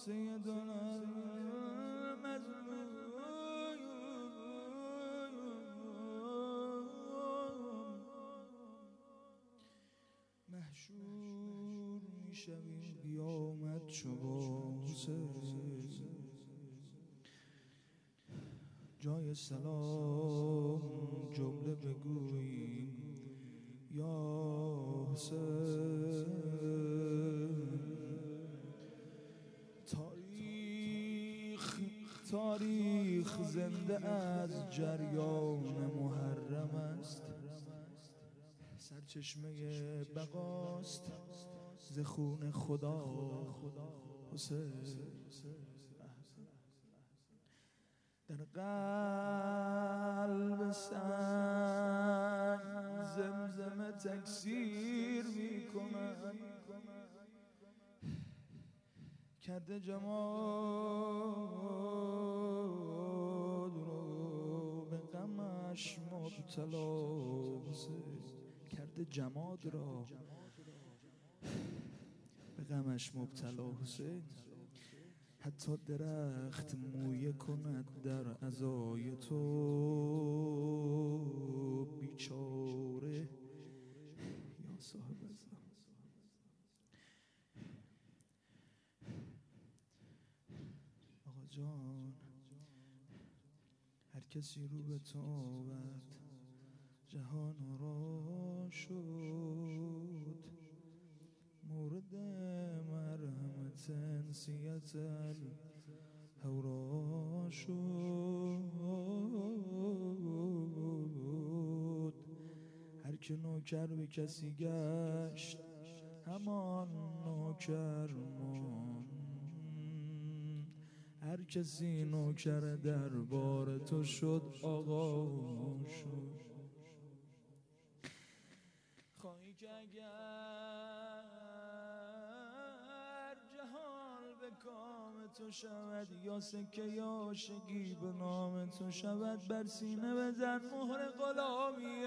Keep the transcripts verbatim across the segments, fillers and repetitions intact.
سیدنا المظلوم محشور میشویم قیامت چو با حسین، جای سلام جمله بگوییم یا حسین. تاریخ تاریخ زنده از جریان محرم است، سرچشمه بقاست ز خون خدا حسین. در قلب سنگ زمزمه تکثیر می کند، کرده جماد رو به غمش مبتلا حسین، کرده جماد را به غمش مبتلا حسین. حتی درخت مویه کند در عزای تو بیچاره یا صاحب عزا. آقا جان هر کسی رو به تو آورد جهان را شد، مورد مرحمت انسیت الهورا شد. هر که نوکر به کسی گشت همان نوکر مان، هر کسی نوکر دربار تو شد آقا شد. خواهی که اگر جهان به کام تو شود، یا سکه یا عاشقی به نام تو شود، بر سینه بزن مهر غلامی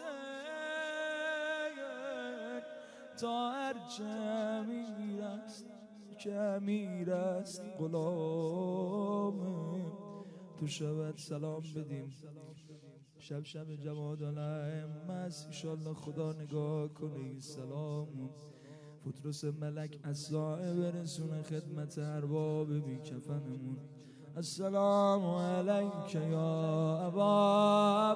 حسین. تا هرچه امیر است که امیر است غلام تو شود. سلام بدیم شب شب جماد الائمه است، انشالله خدا نگاه کنه. سلام پتروس ملک از سایه برسونه خدمت ارباب بی کفنمون. السلام علیک یا ابا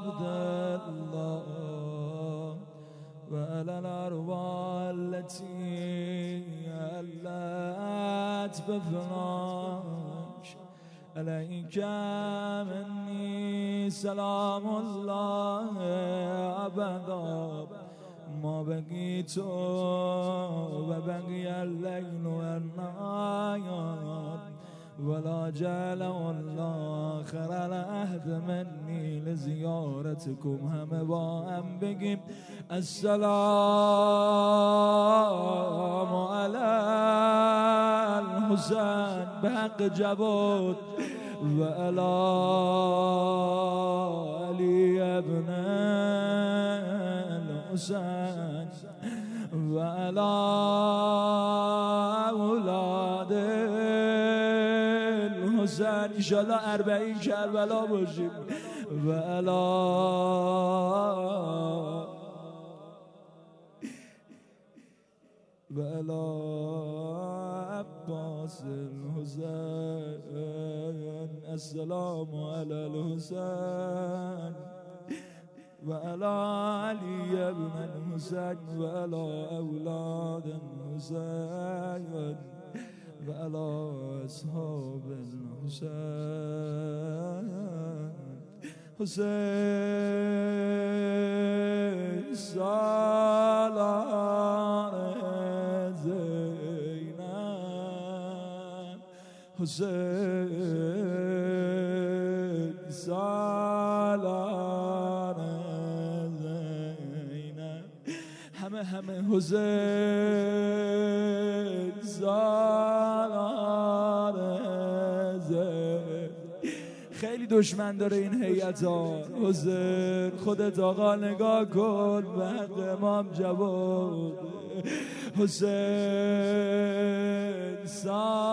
عبدالله و علی الارواح التي علت بفناک، علیک منی سلام الله ابدا ما بقیت و بقی اللیل و النهار ولا جعل الله آخر العهد منی لزیارتکم. همه با هم بگیم السلام علی الحسین به حق جواد و علی علی ابن الحسین و علی اولاد الحسین. انشالله اربعین کربلا باشیم و علی و علی عباس الحسین. السلام علی الحسین و علی علی ابن الحسین و علی اولاد الحسین و علی اصحاب الحسین. حسین سالار زینب، حسین سالار زینب، همه همه حسین سالار زینب. خیلی دشمن داره این هیئت ها. حسین خودت آقا نگاه کن به حق امام جواد. حسین سالار